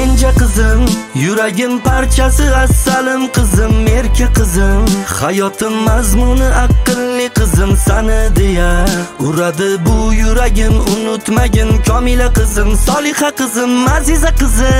Kenja qizim, yuragim parchasi, assalim qizim, erka qizim, hayotim mazmuni, aqlli qizim sani deya uradi bu yuragim. Unutmagin Komila qizim, Soliha qizim, Aziza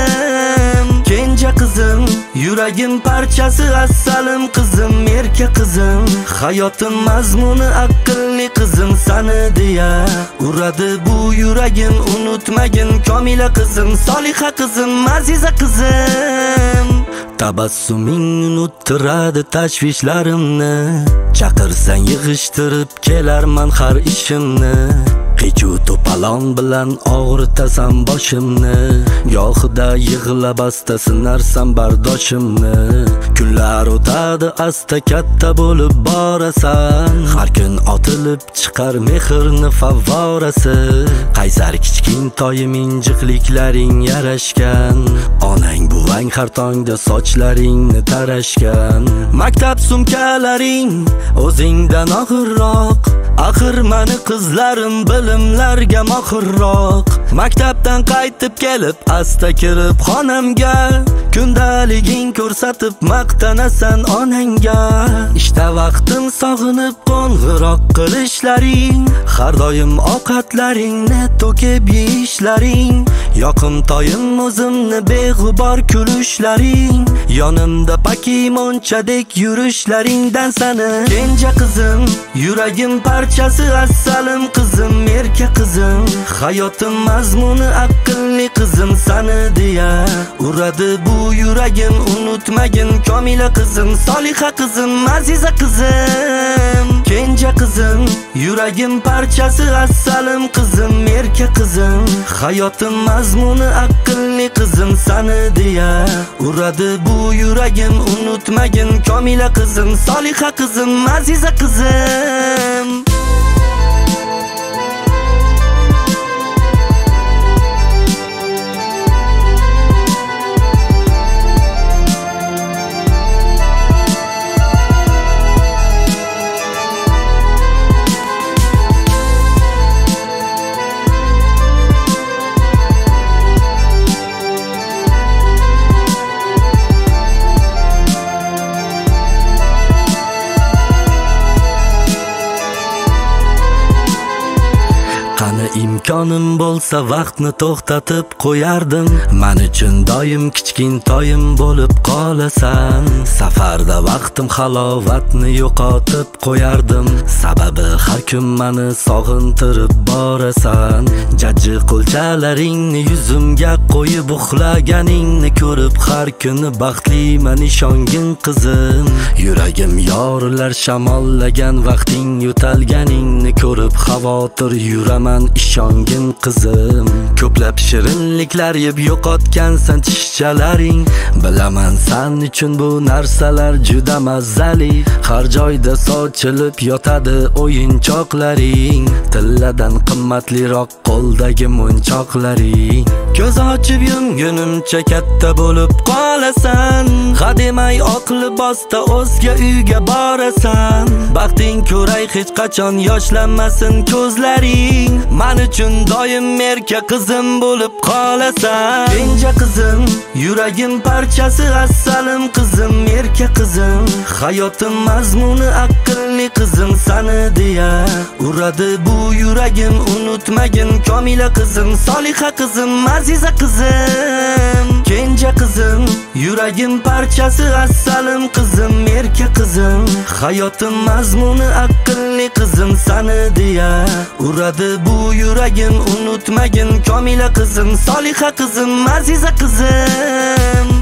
qizim. Kenja qizim, yuragim parchasi, assalim qizim, erka qizim, hayotim mazmuni, aqlli qizim sani deya uradi bu yuragim. Unutmagin Komila qizim, Soliha qizim, Aziza qizim. Tabassuming unuttiradi tashvishlarimni, chaqirsang yig'ishtirib kelarman har ishimni. Qichu to'palon bilan og'ritasan boshimni, gohida yig'lab asta sinarsan bardoshimni. Kunlar o'tadi asta katta bo'lib borasan, har kun otilib chiqar mehrni favvorasi. Qaysar kichkintoyim injiqliklaring yarashgan, onang buvang har tongda sochlaringni tarashgan. Maktab sumkalaring o'zingdan og'irroq, axir mani qizlarim bilimlarga mohirroq. Maktabdan qaytib kelib asta kirib xonamga, kundaliging ko'rsatib maqtanasan onangga. Ishda vaqtim sog'inib qo'ng'iroq qilishlaring, har doim ovqatlaringni to'kib yeyishlaring, yoqimtoyim o'zimni beg'ubor kulishlaring, yonimda pakimonchadek yurishlaringdan sani. Kenja qizim, yuragim parchasi, assalim qizim, erka qizim, hayotim mazmuni, aqlli qizim sani deya uradi bu yuragim. Unutmagin Komila qizim, Soliha qizim, Aziza qizim. Kenja qizim, yuragim parchasi, assalim qizim, erka qizim, hayotim mazmuni, aqlli qizim sani deya uradi bu yuragim. Unutmagin Komila qizim, Soliha qizim, Aziza qizim. Qani imkonim bo'lsa vaqtni to'xtatib qo'yardim, men uchun doim kichkintoyim bo'lib qolasan. Safarda vaqtim halovatni yo'qotib qo'yardim, sababi har kun meni sog'intirib borasan. Jajji qo'lchalaringni yuzimga qo'yib uxlaganingni ko'rib har kuni baxtliman ishongin qizim. Yuragim yorilar shamollagan vaqting yo'talganingni ko'rib xavotir yuraman ishongin qizim. Ko'plab shirinliklar yeb yo'qotgansan tishchalaring, bilaman san uchun bu narsalar juda mazali. Har joyda sochilib yotadi o'yinchoqlaring, tilladan qimmatliroq qo'ldagi munchoqlaring. Ko'z ochib yumgunimcha katta bo'lib qolasan, hademay oq libosda o'zga uyga borasan. Baxting ko'ray hech qachon yoshlanmasin ko'zlaring, men uchun doim erka qizim bo'lib qolasan. Kenja qizim, yuragim parchasi, assalim qizim, erka qizim, hayotim mazmuni, aqlli qizim sani deya uradi bu yuragim. Unutmagin Komila qizim, Soliha qizim, Aziza qizim. Kenja qizim, yuragim parchasi, assalim qizim, erka qizim, hayotim mazmuni, aqlli qizim sani deya uradi bu yuragim. Unutmagin Komila qizim, Soliha qizim, Aziza qizim.